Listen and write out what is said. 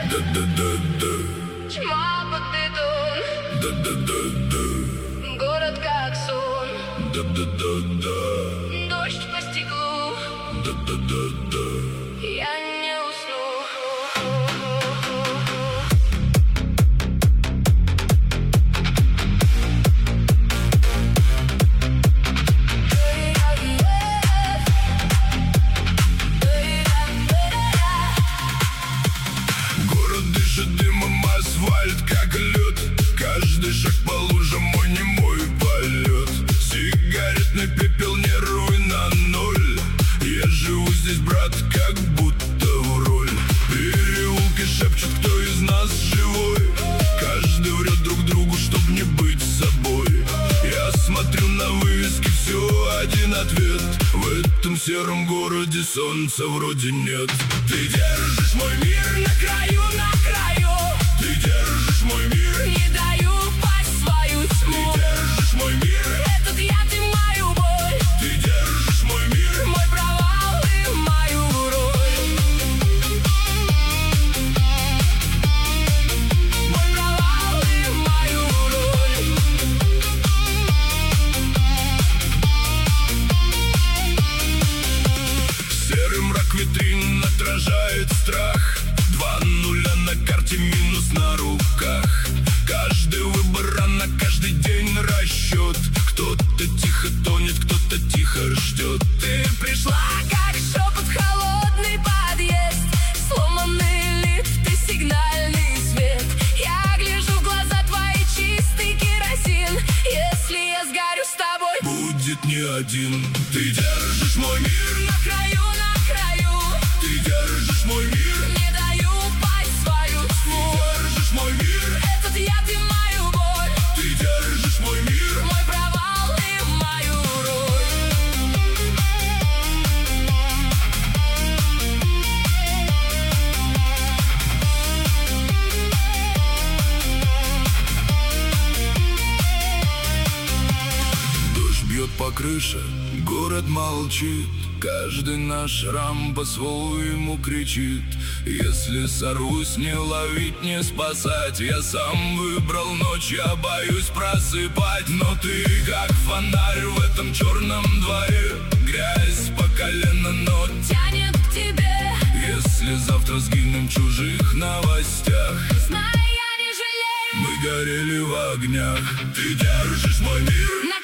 Да-да-да-да. Тьма под бетон. Да-да-да-да. Город как сон. Да-да-да-да. Дождь по стеклу. Да-да-да-да. Я не усну. Город дышит дымом, асфальт как лед. Каждый шаг по лужам, мой немой полет. Сигаретный пепел, нервы на ноль. Я живу здесь, брат, как будто в роль. Переулки шепчут, кто из нас живой. Каждый врет друг другу, чтоб не быть собой. Я смотрю на вывески, все один ответ. В этом сером городе солнца вроде нет. Ты держишь мой мир на краю, на краю. Ты держишь мой мир. Не даю пасть в свою тьму. Ты держишь мой мир. Этот яд и мою боль. Ты держишь мой мир. Мой провал и мою роль. Мой провал и мою роль. Серый мрак витрин отражает страх. 2 нуля на карте, минус на руках. Каждый выбор рано, каждый день расчет. Кто-то тихо тонет, кто-то тихо ждет. Ты пришла, как шепот в холодный подъезд. Сломанный лифт, ты сигнальный свет. Я гляжу в глаза твои, чистый керосин. Если я сгорю с тобой, Будет не один. Ты держишь мой мир. на краю, на краю. Ты держишь мой мир. Не даю пасть в свою тьму. Держишь мой мир. Этот яд и мою боль. Ты держишь мой мир. Мой провал и мою роль. Дождь бьет по крыше, город молчит. Каждый наш шрам по-своему кричит. Если сорвусь, не ловить, не спасать. Я сам выбрал ночь, я боюсь просыпать. Но ты как фонарь в этом черном дворе. Грязь по колено, но Тянет к тебе, если завтра сгинем в чужих новостях. знай, я не жалею. Мы горели в огнях. Ты держишь мой мир. На